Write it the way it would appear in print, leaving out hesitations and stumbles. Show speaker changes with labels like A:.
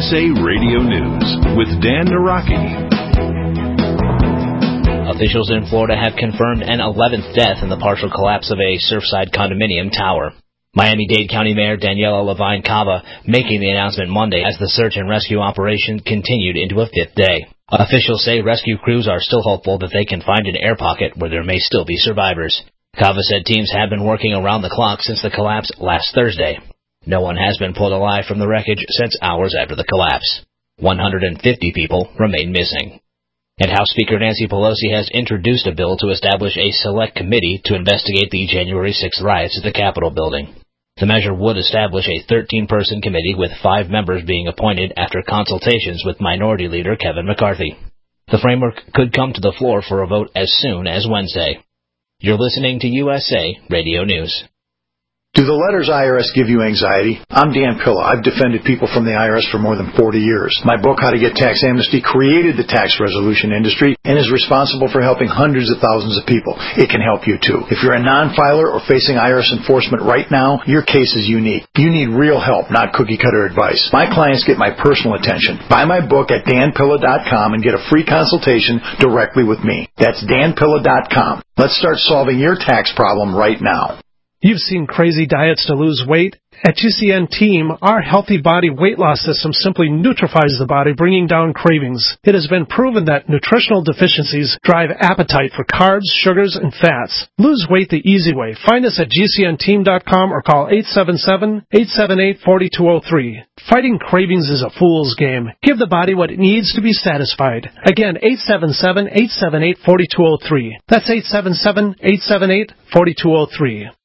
A: USA Radio News with Dan Naraki.
B: Officials in Florida have confirmed an 11th death in the partial collapse of a Surfside condominium tower. Miami-Dade County Mayor Daniela Levine Cava making the announcement Monday as the search and rescue operation continued into a fifth day. Officials say rescue crews are still hopeful that they can find an air pocket where there may still be survivors. Cava said teams have been working around the clock since the collapse last Thursday. No one has been pulled alive from the wreckage since hours after the collapse. 150 people remain missing. And House Speaker Nancy Pelosi has introduced a bill to establish a select committee to investigate the January 6th riots at the Capitol building. The measure would establish a 13-person committee with 5 members being appointed after consultations with Minority Leader Kevin McCarthy. The framework could come to the floor for a vote as soon as Wednesday. You're listening to USA Radio News.
C: Do the letters IRS give you anxiety? I'm Dan Pilla. I've defended people from the IRS for more than 40 years. My book, How to Get Tax Amnesty, created the tax resolution industry and is responsible for helping hundreds of thousands of people. It can help you, too. If you're a non-filer or facing IRS enforcement right now, your case is unique. You need real help, not cookie-cutter advice. My clients get my personal attention. Buy my book at danpilla.com and get a free consultation directly with me. That's danpilla.com. Let's start solving your tax problem right now.
D: You've seen crazy diets to lose weight. At GCN Team, our healthy body weight loss system simply neutralizes the body, bringing down cravings. It has been proven that nutritional deficiencies drive appetite for carbs, sugars, and fats. Lose weight the easy way. Find us at GCNteam.com or call 877-878-4203. Fighting cravings is a fool's game. Give the body what it needs to be satisfied. Again, 877-878-4203. That's 877-878-4203.